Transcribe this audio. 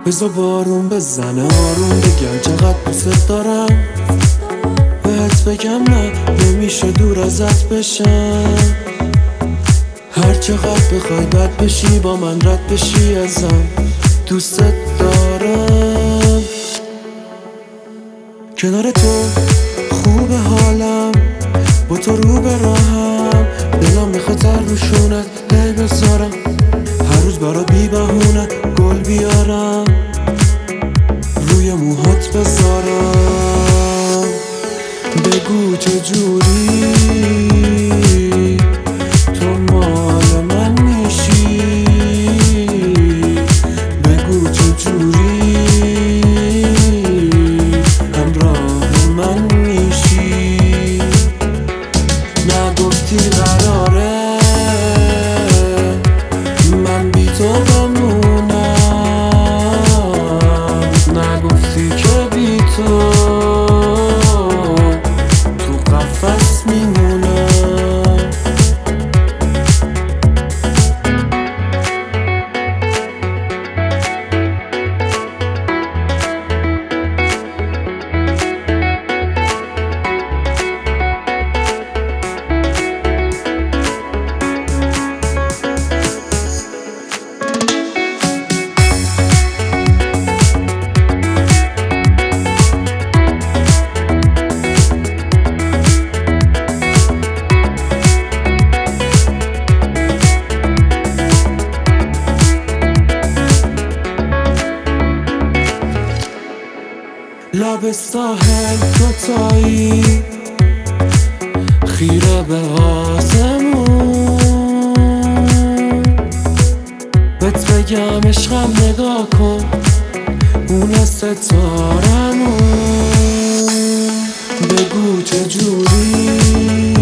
بذار بارون بزنه آروم بگم چقدر دوست دارم، بهت بگم نه نمیشه دور ازت بشم. هر چقدر بخوای بد بشی با من رد بشی ازم، دوست دارم. کنار تو خوب حالم، با تو رو به راهم، دلم میخواد روشونت هی بذارم، هر روز برا بی بهونه گل بیارم، روی موهات بذارم. بگو چجوری تو مال من میشی، بگو چجوری همراه من میشی. نگفتی قراره من بی تو بمونم، نگفتی که بی تو قفس میمونم. لب ساحل دوتایی خیره به آسمون، بهت بگم عشقم نگاه کن اون ستارمون. بگو چجوری